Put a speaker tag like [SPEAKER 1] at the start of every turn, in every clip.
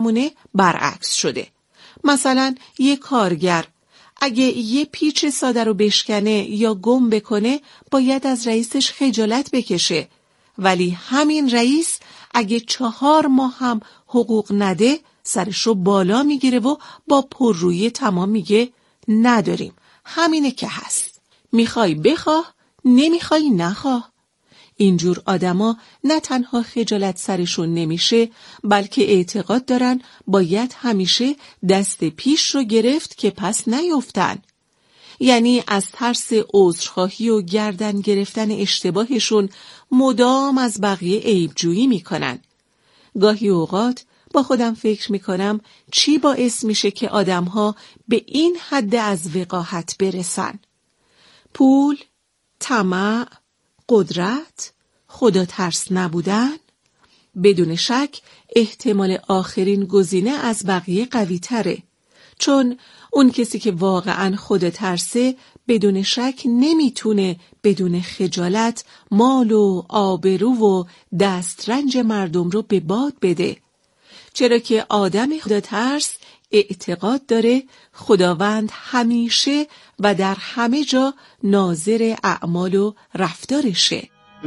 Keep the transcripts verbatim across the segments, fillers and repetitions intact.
[SPEAKER 1] مونه برعکس شده. مثلا یه کارگر اگه یه پیچ ساده رو بشکنه یا گم بکنه باید از رئیسش خجالت بکشه، ولی همین رئیس اگه چهار ماه هم حقوق نده سرش رو بالا میگیره و با پررویی تمام میگه نداریم، همینه که هست، میخوای بخواه، نمیخوای نخواه. اینجور آدما نه تنها خجالت سرشون نمیشه، بلکه اعتقاد دارن باید همیشه دست پیش رو گرفت که پس نیفتن. یعنی از ترس عذرخواهی و گردن گرفتن اشتباهشون مدام از بقیه عیبجویی میکنن. گاهی اوقات با خودم فکر میکنم چی باعث میشه که آدمها به این حد از وقاحت برسن؟ پول، طمع، قدرت، خدا ترس نبودن؟ بدون شک احتمال آخرین گزینه از بقیه قوی تره، چون اون کسی که واقعاً خدا ترسه بدون شک نمیتونه بدون خجالت مال و آبرو و دسترنج مردم رو به باد بده، چرا که آدم خدا ترس اعتقاد داره خداوند همیشه و در همه جا ناظر اعمال و رفتارشه.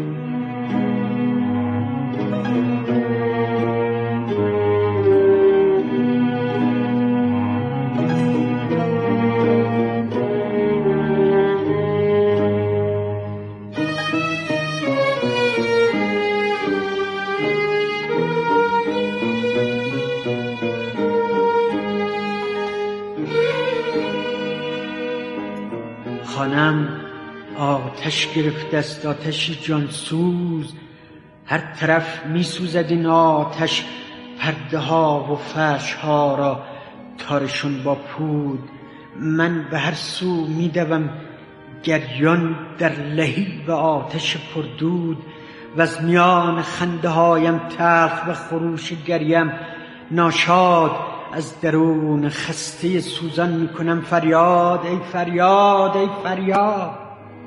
[SPEAKER 2] خانم آتش گرفته است، آتشی جانسوز، هر طرف می سوزد این آتش، پرده ها و فرش ها را تارشون با پود. من به هر سو می دوم گریان در لهیب آتش پردود، و از میان خنده هایم تلخ و خروش گریم ناشاد از درون خسته سوزان می کنم فریاد، ای فریاد، ای فریاد.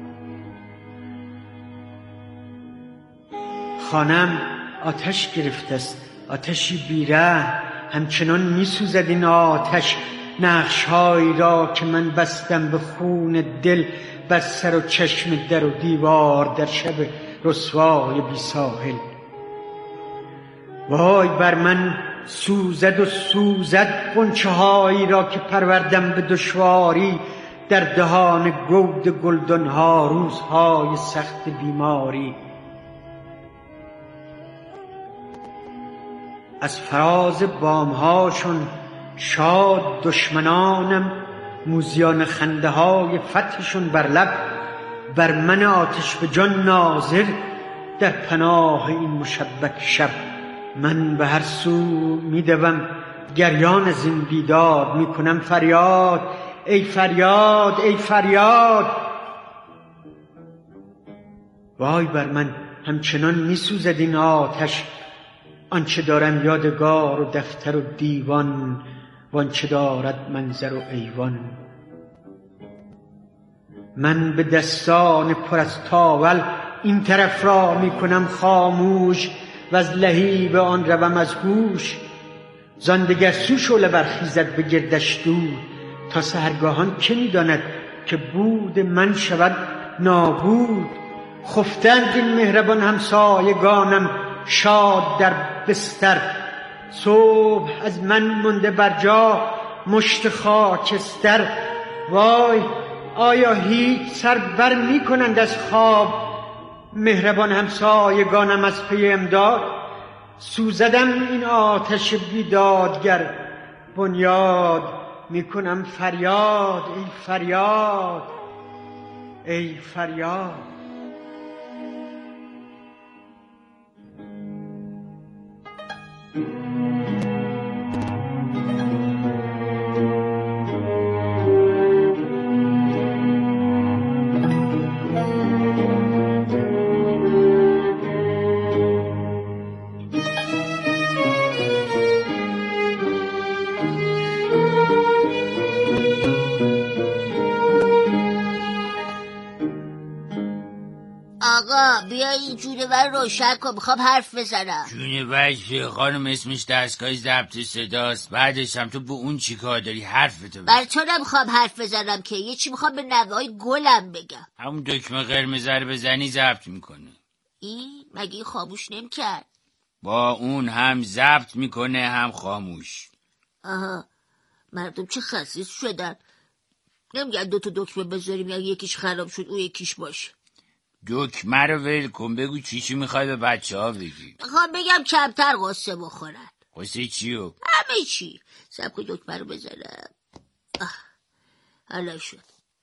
[SPEAKER 2] خانم آتش گرفته است، آتشی بیره، همچنان می سوزد این آتش، نقش‌هایی را که من بستم به خون دل بر سر و چشم در و دیوار در شب رسوای بی ساحل. وای بر من سوزد و سوزد غنچه هایی را که پروردم به دشواری در دهان گود گلدان ها روزهای سخت بیماری. از فراز بام هاشون شاد دشمنانم، موزیان خنده های فتحشون بر لب، بر من آتش به جان ناظر در پناه این مشبک شب. من به هر سو می دوم گریان از این بیداد، می کنم فریاد، ای فریاد، ای فریاد. وای بر من همچنان می سوزد این آتش، آنچه دارم یادگار و دفتر و دیوان، وانچه دارد منظر و ایوان. من به دستان پر از تاول این طرف را می کنم خاموش، و از لهیب آن روم از هوش. زان دگر سو شعله برخیزد به گردش دود، تا سحرگاهان که می داند که بود من شود نابود. خفتند این مهربان همسایگانم شاد در بستر، صبح از من مونده بر جا مشت خاکستر. وای آیا هیچ سر بر می کنند از خواب مهربان همسایگانم از پی امداد؟ سوزدم این آتش بیدادگر، بنیاد می کنم فریاد، ای فریاد، ای فریاد.
[SPEAKER 3] آقا بیا این جونور روشن کن، میخوام حرف بزنم.
[SPEAKER 4] جونور چیه خانم؟ اسمش دستگاه ضبط صداست. بعدش هم تو به اون چی کار داری؟ حرفتو بزن.
[SPEAKER 3] بر تو نمیخوام حرف بزنم که، یه چی میخوام به نوه‌های گلم بگم.
[SPEAKER 4] همون دکمه قرمز رو بزنی ضبط میکنه.
[SPEAKER 3] این مگه خاموش نمیکرد؟
[SPEAKER 4] با اون هم ضبط میکنه هم خاموش.
[SPEAKER 3] آها، مردم چه خسیس شدن. نمیگن دو تا دکمه بذاریم یا یکیش خراب شد اون یکیش باشه.
[SPEAKER 4] دکمه رو ول کن، بگو چی چی میخوای به بچه ها بگی.
[SPEAKER 3] میخوام بگم کمتر قصه بخورن.
[SPEAKER 4] قصه چیو؟
[SPEAKER 3] همه چی. سبک دکمه رو بزنم. آه. حالا شد.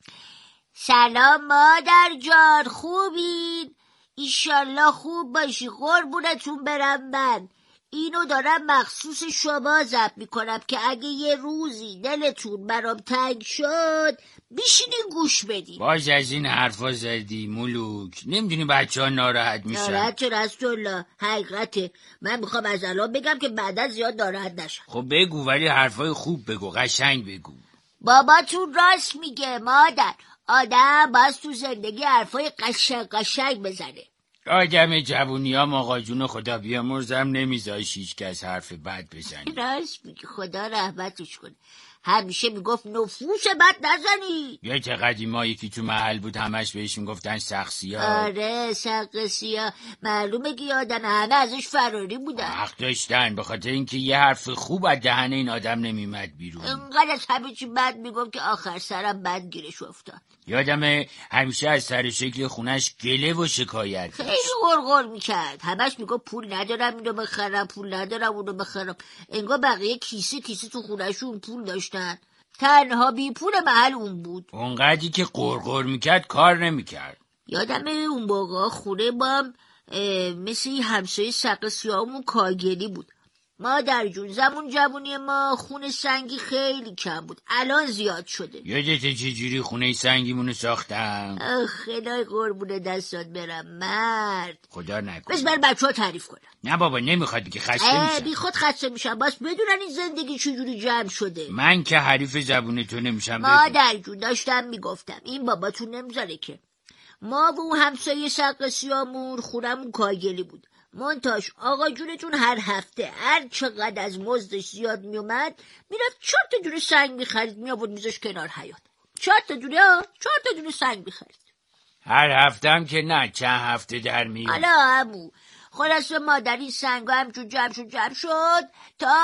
[SPEAKER 3] سلام مادر جان، خوبین؟ ایشالله خوب باشی، قربونتون برم. من اینو دارم مخصوص شما ضبط میکنم که اگه یه روزی دلتون برام تنگ شد بیشینین گوش بدین.
[SPEAKER 4] باز از این حرفا زدی ملوک، نمیدونی بچه ها ناراحت میشن.
[SPEAKER 3] ناراحت چه رسول؟ حقیقته. من میخوام از الان بگم که بعدا زیاد ناراحت نشن.
[SPEAKER 4] خب بگو، ولی حرفای خوب بگو، قشنگ بگو.
[SPEAKER 3] باباتون راست میگه مادر، آدم باز تو زندگی حرفای قشنگ قشنگ بزنه.
[SPEAKER 4] آدم جوونی ها آقا جون خدا بیامرزم نمیذاش هیچ کس حرف بد بزنی.
[SPEAKER 3] راست میگه، خدا رحمتش کنه. همیشه میگفت نفوس بد نزنی.
[SPEAKER 4] یا چه قدیما یکی تو محل بود همش بهش میگفتن سقسیا.
[SPEAKER 3] آره سقسیا، معلومه که آدم همه ازش فراری بودن.
[SPEAKER 4] حق داشتن، به خاطر اینکه یه حرف خوب از دهن این آدم نمیمد بیرون.
[SPEAKER 3] انقدر از همه چی بد میگفت که آخر سرم بد گیرش افتاد.
[SPEAKER 4] یادمه همیشه از سر شکل خونش گله و شکایت.
[SPEAKER 3] خیلی غرغر میکرد، همش میگفت پول ندارم اینو بخرم، پول ندارم اونو بخرم. انگار بقیه کیسه کیسه تو خونشون پول داشتن، تنها بی پول محل اون بود.
[SPEAKER 4] اونقدری که غرغر میکرد کار نمیکرد.
[SPEAKER 3] یادمه اون موقع خونه با هم مثل همسایه سقسیامون کاگلی بود. مادر جون زمون جوونی ما خونه سنگی خیلی کم بود، الان زیاد شده.
[SPEAKER 4] یادته چجوری خونه سنگیمونو ساختم؟
[SPEAKER 3] خدای قربونه دستات برم مرد.
[SPEAKER 4] خدا نکنه.
[SPEAKER 3] بس بر بچه ها تعریف کنم.
[SPEAKER 4] نه بابا نمیخواد که خسته میشم.
[SPEAKER 3] بی خود خسته میشم، باز بدونن این زندگی چجوری جمع شده.
[SPEAKER 4] من که حریف زبون تو نمیشم.
[SPEAKER 3] مادر جون داشتم میگفتم این باباتون نمیذاره که. ما و اون همسایه سقسیامون خونمون کاگلی بود. منتاش آقا جونتون هر هفته هر چقدر از مزدش زیاد میومد میرفت چهار تا دونه سنگ میخرید، میآورد میذاش کنار حیاط. چهار تا دونه ها چهار تا دونه سنگ میخرید.
[SPEAKER 4] هر هفته هم که نه، چند هفته در میاد.
[SPEAKER 3] حالا عمو خلاصه مادر این سنگ ها همچون جمع شد جمع شد تا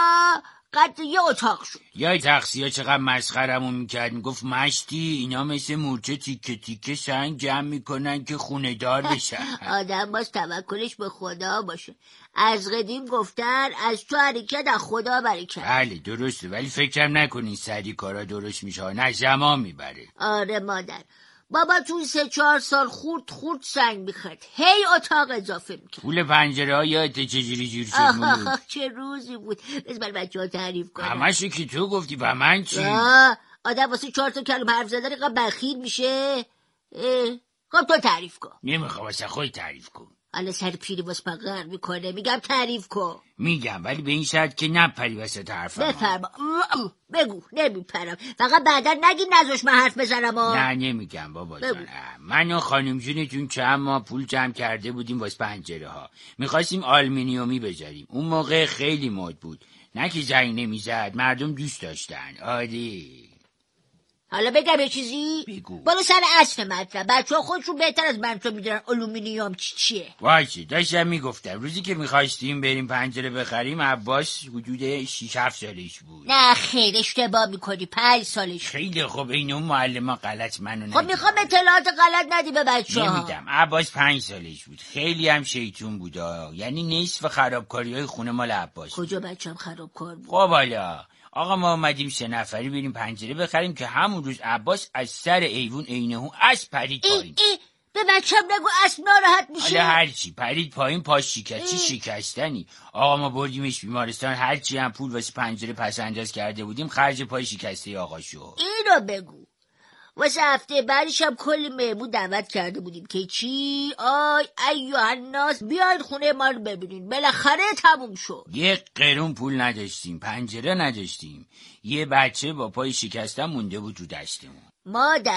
[SPEAKER 3] قد یه اتاق شد.
[SPEAKER 4] یا تقصیه چقدر مسخرمون میکرد، میگفت مشتی اینا مثل مورچه تیکه تیکه سنگ جمع میکنن که خونه دار بشن.
[SPEAKER 3] آدم باز توکلش به خدا باشه. از قدیم گفتن از تو حرکت از خدا برکت.
[SPEAKER 4] بله درسته، ولی فکرم نکنین سری کارا درست میشه، نه زمان میبره.
[SPEAKER 3] آره مادر، بابا تو سه چهار سال خورد خورد سنگ میخرد، هی اتاق اضافه میکرد.
[SPEAKER 4] پول پنجره ها یادت چجوری جور شد مولو؟
[SPEAKER 3] چه روزی بود. بس بر بچه ها تعریف کنم.
[SPEAKER 4] همشو که تو گفتی، و من چی؟
[SPEAKER 3] آدم واسه چهار تا کلمه حرف زدن اینقدر بخیل میشه. خب تو تعریف کن.
[SPEAKER 4] نمیخوام، واسه خودت تعریف کن.
[SPEAKER 3] حالا سر پیری باز پقر میکنه، میگم تعریف کن.
[SPEAKER 4] میگم ولی به این شرط که نپری وسط حرفم.
[SPEAKER 3] بفرما. بگو. نمیپرم، فقط بعدا نگی نذاش من حرف بزنم.
[SPEAKER 4] نه نمیگم بابا جان. من و خانم جونتون چند ماه پول جمع کرده بودیم واسه پنجره ها، میخواستیم آلومینیومی بذاریم. اون موقع خیلی مد بود، نه که زنگ نمیزد، مردم دوست داشتن. آری
[SPEAKER 3] حالا بگم یه چیزی؟
[SPEAKER 4] بگو.
[SPEAKER 3] بالا سر اصل مطلب، بچه ها خودشون بهتر از من تو میدونن آلومینیوم چی چیه.
[SPEAKER 4] وایسی داشتم میگفتم روزی که میخواستیم بریم پنجره بخریم عباس حدود شیش هفت سالش بود.
[SPEAKER 3] نه خیر اشتباه میکنی، پنج سالش.
[SPEAKER 4] خیلی خوب، این اون معلم غلط منو ندید.
[SPEAKER 3] خب میخوام اطلاعات غلط ندی به بچه ها.
[SPEAKER 4] نمیدم. عباس پنج سالش بود، خیلی هم شیطون بود، یعنی نصف خرابکاری های خونه مال عباس.
[SPEAKER 3] کجا بچم خرابکار بود؟
[SPEAKER 4] خب حالا آقا ما اومدیم سه نفری بریم پنجره بخریم که همون روز عباس از سر ایوون عینهو اسب پرید پایین.
[SPEAKER 3] ای ای به بچم نگو اسب ناراحت میشه.
[SPEAKER 4] حالا هرچی پرید پایین، پاش شکستی. شکستنی آقا ما بردیمش بیمارستان، هرچی هم پول واسه پنجره پس انداز کرده بودیم خرج پای شکسته آقا شو.
[SPEAKER 3] اینو بگو. واسه هفته بعدش هم کلی مهمون دعوت کرده بودیم که چی؟ آی ایوه الناس بیاید خونه ما رو ببینین. بالاخره تموم شد.
[SPEAKER 4] یه قرون پول نداشتیم، پنجره نداشتیم، یه بچه با پای شکسته مونده بود تو دستمون.
[SPEAKER 3] مادر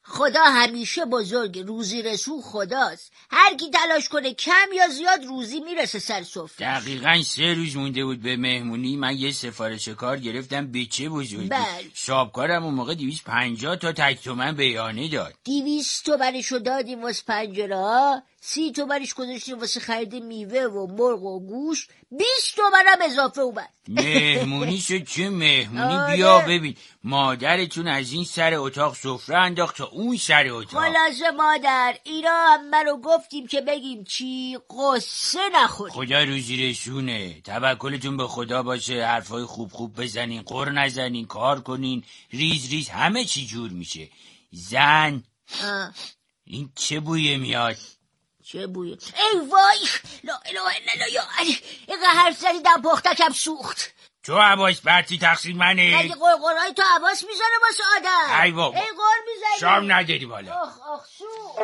[SPEAKER 3] خدا همیشه بزرگ، روزی رسون خداست. هر کی تلاش کنه کم یا زیاد روزی میرسه سر سفره.
[SPEAKER 4] دقیقاً سه روز مونده بود به مهمونی، من یه سفارش کار گرفتم به چه بزرگی.
[SPEAKER 3] بله.
[SPEAKER 4] شابکارم اون موقع دویست پنجاه تا تک تومن بیانه داد.
[SPEAKER 3] دویست تومنشو دادیم واسه پنجره ها، سی تومنش گذاشتیم واسه خرید میوه و مرغ و گوش، بیست تومنم اضافه اومد.
[SPEAKER 4] مهمونی شد چه مهمونی.
[SPEAKER 3] آره.
[SPEAKER 4] بیا ببین مادرتون از این سر اتاق سفره انداخت تا اون سر اتاق.
[SPEAKER 3] خلاصه مادر اینا هم منو گفتیم که بگیم چی، قصه نخوریم.
[SPEAKER 4] خدا روزی رسونه، توکلتون به خدا باشه، حرفای خوب خوب بزنین، قر نزنین، کار کنین، ریز ریز همه چی جور میشه. زن
[SPEAKER 3] آه.
[SPEAKER 4] این چه بویه میاد؟
[SPEAKER 3] چه بویه؟ ای وای، لا اله الا الله، یا علی اینقدر حرف زدی دم پختکم سوخت.
[SPEAKER 4] تو عباس برتی تقصیر منه.
[SPEAKER 3] مگه قرقرهای تو عباس میزنه واسه آدم؟
[SPEAKER 4] ای بابا،
[SPEAKER 3] ای قر میزنی
[SPEAKER 4] شام نداری بالا.
[SPEAKER 3] آخ آخ سوخت.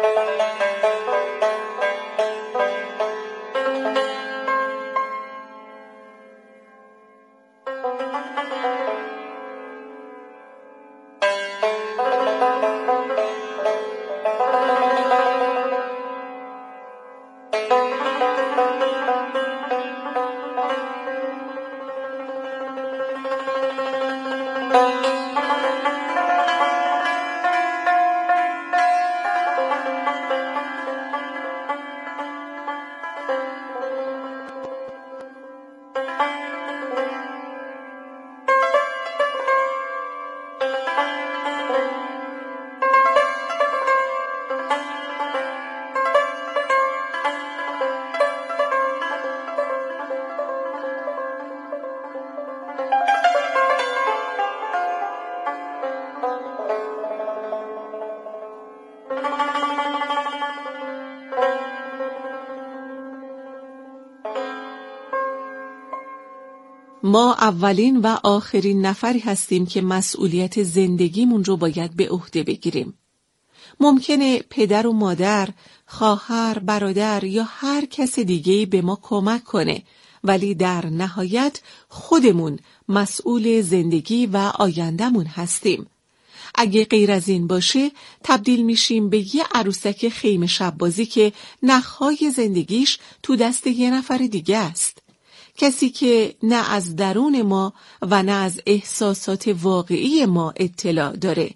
[SPEAKER 1] ما اولین و آخرین نفری هستیم که مسئولیت زندگیمون رو باید به عهده بگیریم. ممکنه پدر و مادر، خواهر، برادر یا هر کس دیگه‌ای به ما کمک کنه، ولی در نهایت خودمون مسئول زندگی و آینده‌مون هستیم. اگه غیر از این باشه تبدیل میشیم به یه عروسک خیمه شب بازی که نخهای زندگیش تو دست یه نفر دیگه است. کسی که نه از درون ما و نه از احساسات واقعی ما اطلاع داره.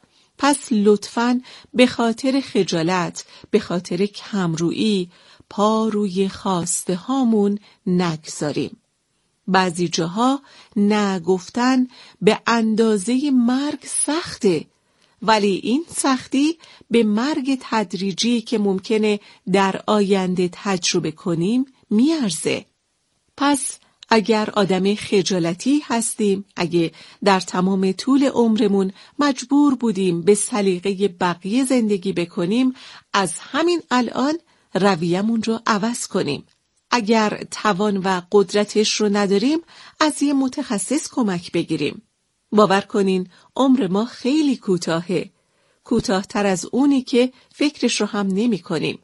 [SPEAKER 1] پس لطفاً به خاطر خجالت، به خاطر کمرویی پا روی خواسته هامون نگذاریم. بعضی جاها نه گفتن به اندازه مرگ سخته، ولی این سختی به مرگ تدریجی که ممکنه در آینده تجربه کنیم میارزه. پس اگر آدم خجالتی هستیم، اگه در تمام طول عمرمون مجبور بودیم به سلیقه بقیه زندگی بکنیم، از همین الان رویه‌مون رو عوض کنیم. اگر توان و قدرتش رو نداریم، از یه متخصص کمک بگیریم. باور کنین عمر ما خیلی کوتاهه، کوتاه‌تر از اونی که فکرش رو هم نمی کنیم.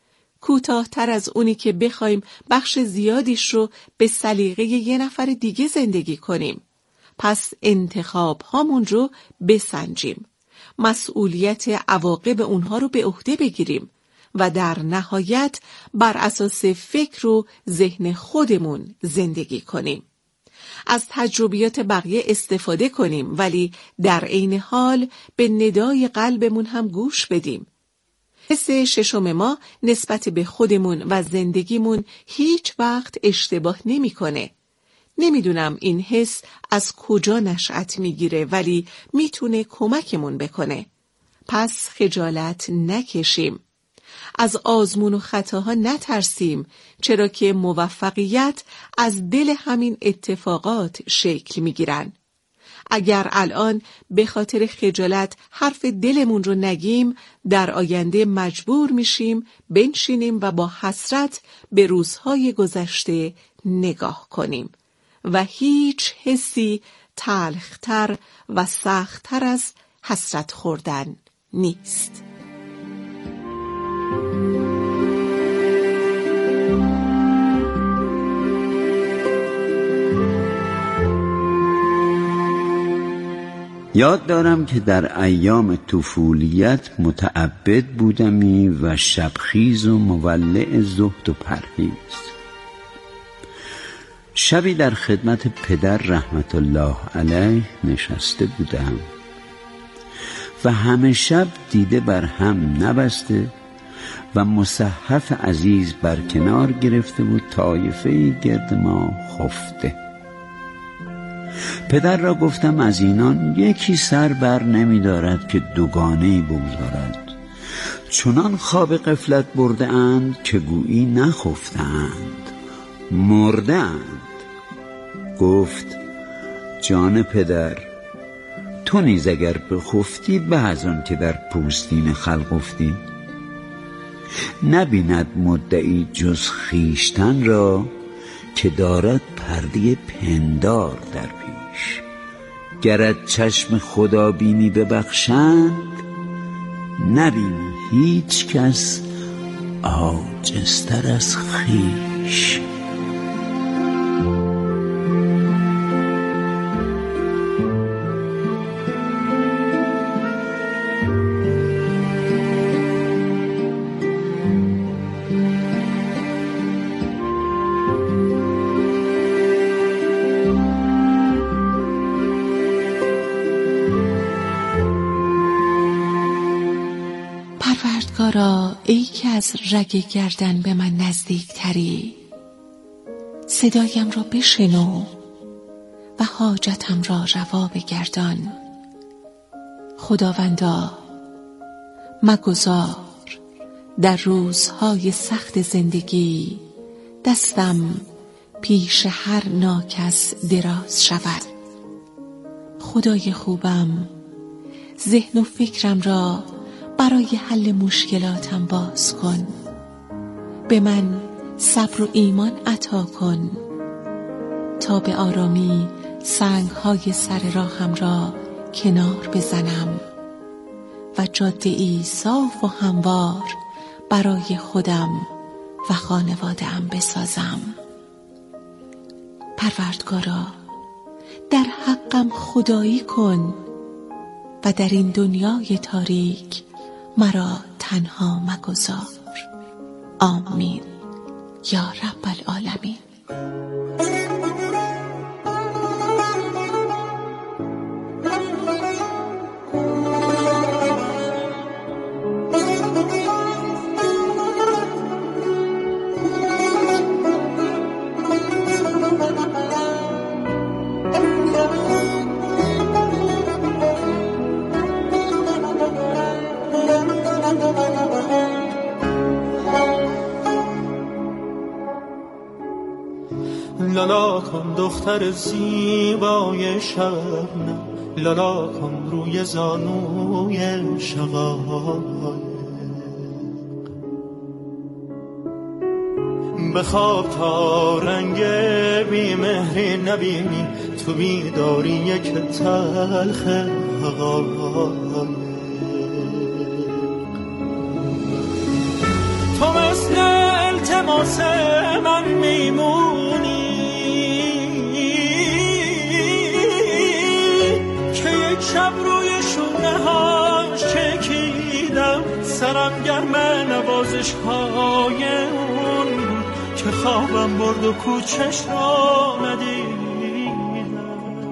[SPEAKER 1] کوتاه‌تر از اونی که بخوایم بخش زیادیش رو به سلیقه یه نفر دیگه زندگی کنیم. پس انتخاب هامون رو بسنجیم. مسئولیت عواقب اونها رو به عهده بگیریم و در نهایت بر اساس فکر و ذهن خودمون زندگی کنیم. از تجربیات بقیه استفاده کنیم، ولی در عین حال به ندای قلبمون هم گوش بدیم. حس ششم ما نسبت به خودمون و زندگیمون هیچ وقت اشتباه نمی‌کنه. نمیدونم این حس از کجا نشأت میگیره، ولی میتونه کمکمون بکنه. پس خجالت نکشیم. از آزمون و خطاها نترسیم، چرا که موفقیت از دل همین اتفاقات شکل میگیرن. اگر الان به خاطر خجالت حرف دلمون رو نگیم، در آینده مجبور میشیم بنشینیم و با حسرت به روزهای گذشته نگاه کنیم و هیچ حسی تلختر و سختتر از حسرت خوردن نیست.
[SPEAKER 5] یاد دارم که در ایام طفولیت متعبد بودمی و شبخیز و مولع زهد و پرهیز. شبی در خدمت پدر رحمت الله علیه نشسته بودم و همه شب دیده بر هم نبسته و مصحف عزیز بر کنار گرفته بود، طایفه‌ای گرد ما خفته. پدر را گفتم از اینان یکی سر بر نمی دارد که دوگانه‌ای بگذارد، چنان خواب غفلت برده اند که گویی نخفتند، مرده اند. گفت جان پدر، تو نیز اگر بخفتی به از آن که در پوستین خلق افتی. نبیند مدعی جز خویشتن را که دارد پرده پندار در پیش. گرت چشم خدا بینی ببخشند، نبینی هیچ کس عاجزتر از خویش.
[SPEAKER 1] پروردگارا، ای که از رگ گردن به من نزدیک تری، صدایم را بشنو و حاجتم را روا بگردان. خداوندا، مگذار در روزهای سخت زندگی دستم پیش هر ناکس دراز شود. خدای خوبم، ذهن و فکرم را برای حل مشکلاتم باز کن. به من صبر و ایمان عطا کن تا به آرامی سنگ‌های سر راهم را کنار بزنم و جاده‌ای صاف و هموار برای خودم و خانواده‌ام بسازم. پروردگارا، در حقم خدایی کن و در این دنیای تاریک مرا تنها مگذار. آمین یا رب العالمین.
[SPEAKER 6] لالا کن دختر زیبای شبنم، لالا کن روی زانوی شقایق. بخواب تا رنگ بیمهری نبینی، تو بیداری یک تلخ حقایق. تو مثل التماس من میمونی شب روی شونه هاش چکیدم، سرم گرم نوازش های اون که خوابم برد و کوچش را ندیدم.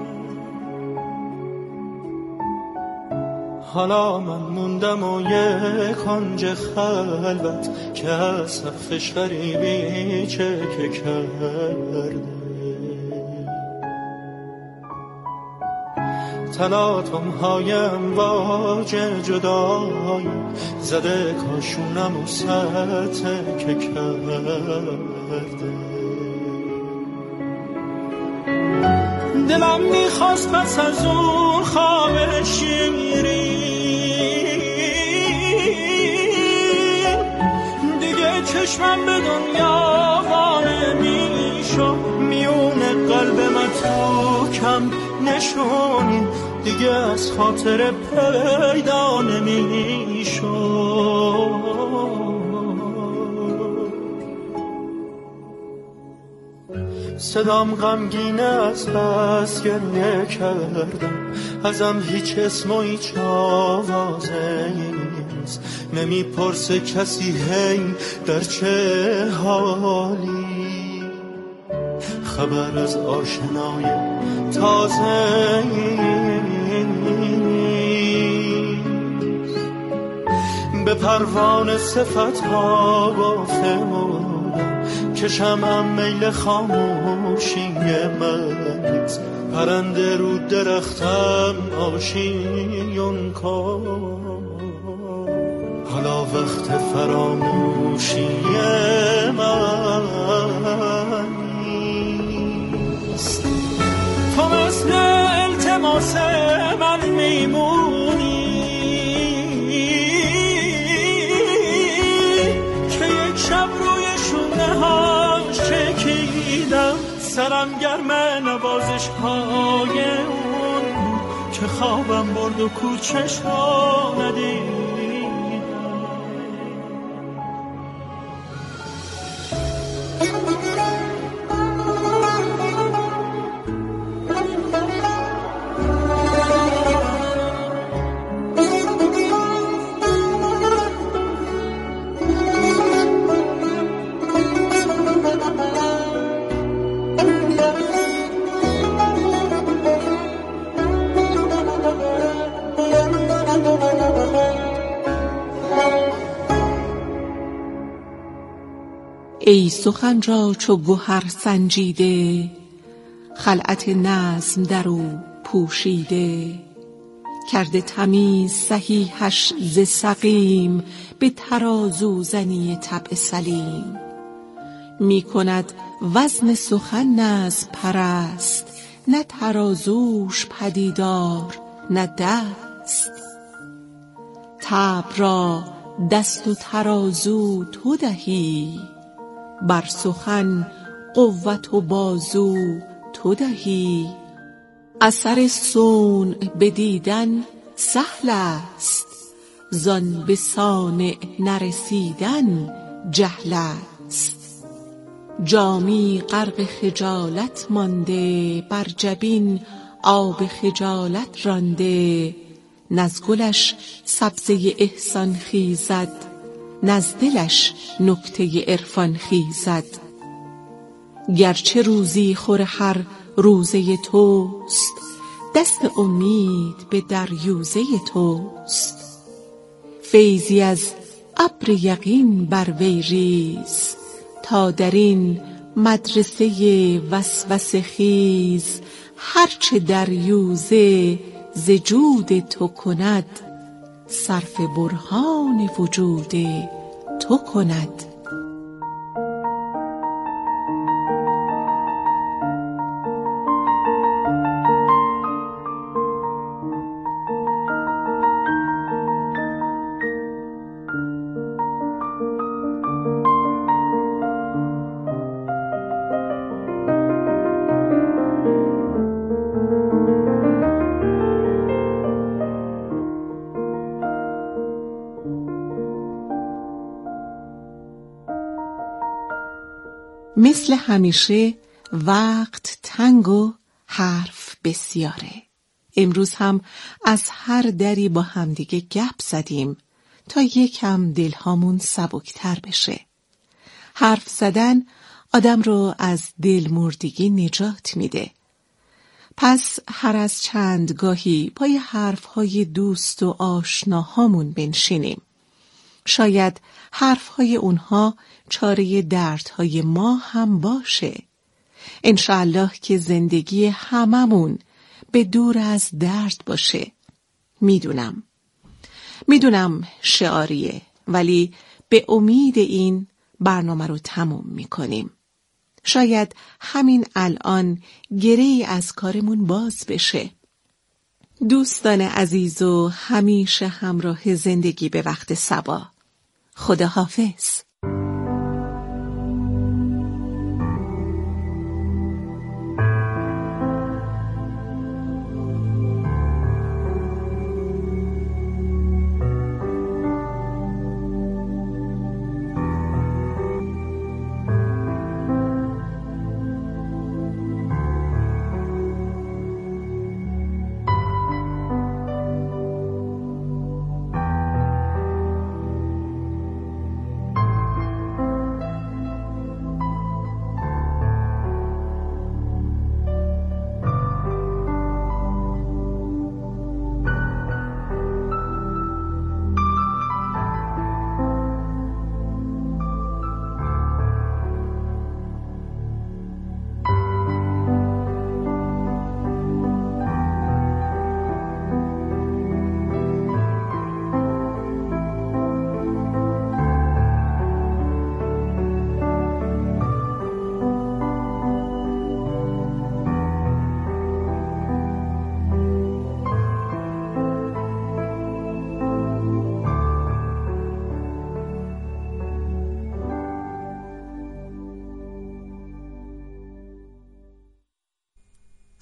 [SPEAKER 6] حالا من موندم و یک کنج خلوت که از سقفش غریبی چکه کرده. تلاطم هایم واج جدایی زده کاشونم و سطح که کرده. دلم میخواست پس از اون خواب شیرین دیگه چشمم به دنیا وانه میشم، میونه قلب من تو کم نشونی دیگه از خاطر پیدا نمیشم. صدام غمگینه از بس گریه کردم، ازم هیچ اسم و هیچ آوازه نیست، نمیپرسه کسی هی در چه حالی، خبر از آشنای تازه نیست. به پروانه صفت ها گفتمودم که شمعم میل خاموشی منیست، پرنده رو درختم آشیون کن، حالا وقت فراموشی من نیست. تو مثل التماس من میمونی که یک شب روی شونه هاش چکیدم، سرم گرمه نوازش های اون که خوابم برد و کوچش را ندید.
[SPEAKER 1] ای سخن را چو گوهر سنجیده، خلعت نظم در او پوشیده، کرده تمیز صحیحش ز سقیم، به ترازو زنی طبع سلیم. می کند وزن سخن نظم پرست، نه ترازوش پدیدار نه دست. طبع را دست و ترازو تو دهی، بر سخن قوت و بازو تو دهی. اثر صنع بدیدن سهل است، زان به صانع نرسیدن جهل است. جامی غرق خجالت مانده، بر جبین آب خجالت رانده. نز گلش سبزه احسان خیزد، نز دلش نکته عرفان خیزد. گرچه روزی خور هر روزه توست، دست امید به دریوزه توست. فیضی از ابر یقین بر وی ریز، تا در این مدرسه وسوسه خیز. هرچه دریوزه ز جود تو کند، صرف برهان وجود تو کند. مثل همیشه وقت تنگ و حرف بسیاره. امروز هم از هر دری با همدیگه گپ زدیم تا یکم دلهامون سبکتر بشه. حرف زدن آدم رو از دلمردگی نجات میده. پس هر از چند گاهی پای حرفهای دوست و آشناهامون بنشینیم. شاید حرفهای اونها چاره دردهای ما هم باشه. انشاءالله که زندگی هممون به دور از درد باشه. میدونم میدونم شعاریه، ولی به امید این برنامه رو تموم میکنیم. شاید همین الان گره‌ای از کارمون باز بشه. دوستان عزیز و همیشه همراه زندگی به وقت صبا، خدا حافظ.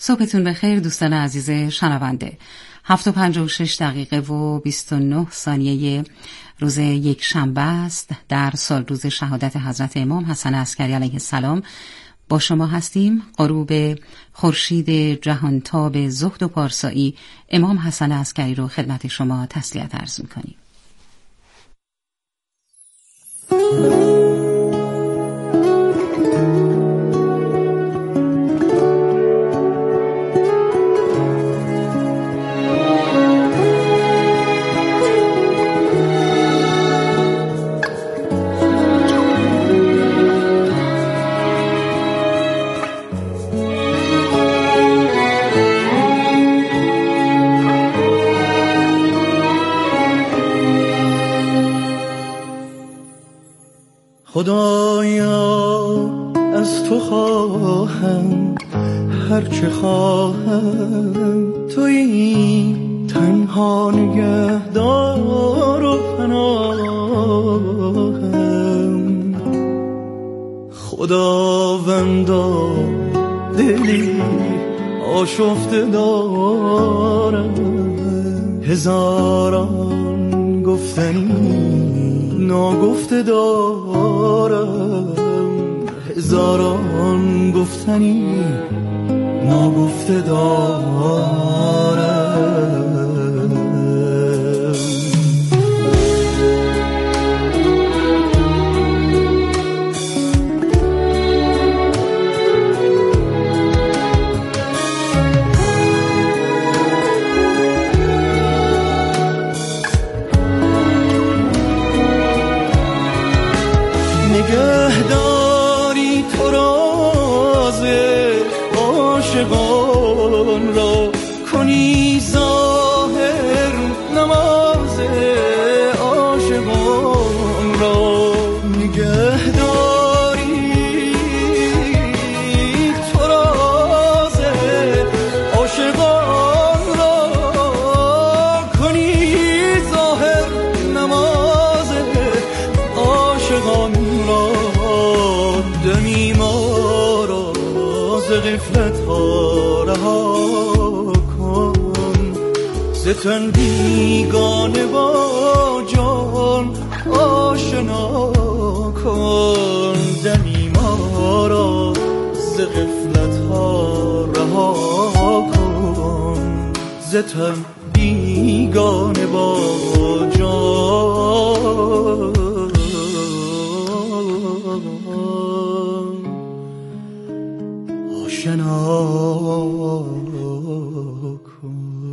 [SPEAKER 7] صبحتون بخیر دوستان عزیز شنونده. هفت و پنجاه و شش دقیقه و بیست و نه ثانیه روز یک شنبه است در سال روز شهادت حضرت امام حسن عسکری علیه السلام. با شما هستیم. غروب خورشید جهانتاب زهد و پارسایی امام حسن عسکری رو خدمت شما تسلیت عرض می‌کنیم.
[SPEAKER 6] خدایا از تو خواهم هرچه خواهم، تویی تنها نگهدار و پناهم. خداوندا دلی آشفته دارم، هزاران گفتنی ناگفته دارم، هزاران گفتنی ناگفته دارم. نگهداری تو راز عاشقان را، کنی ظاهر نماز عاشقان را. نگهداری تو راز عاشقان را، کنی ظاهر نماز عاشقان را. دمی ما را ز غفلت ها رها کن، ز تن بیگانه با جان آشنا کن. دمی ما را ز غفلت ها رها کن، ز تن بیگانه با جان آشنا کن.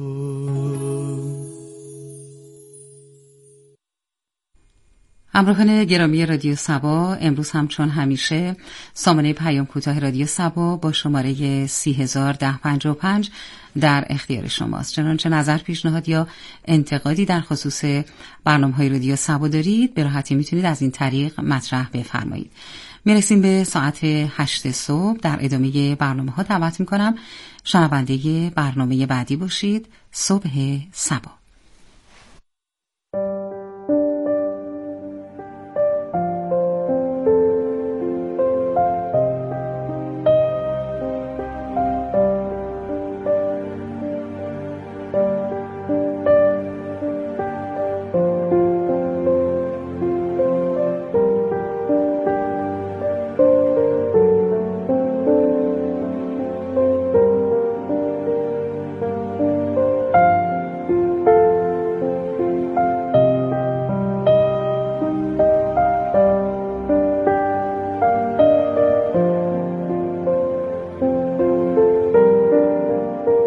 [SPEAKER 7] همراهان گرامی رادیو صبا، امروز همچون همیشه سامانه پیام کوتاه رادیو صبا با شماره سی هزار ده پنجاه و پنج در اختیار شماست. چنانچه نظر، پیشنهاد یا انتقادی در خصوص برنامه‌های رادیو صبا دارید، به راحتی میتونید از این طریق مطرح بفرمایید. میرسیم به ساعت هشت صبح. در ادامه برنامه ها دعوت میکنم شنونده برنامه بعدی باشید. صبح صبا.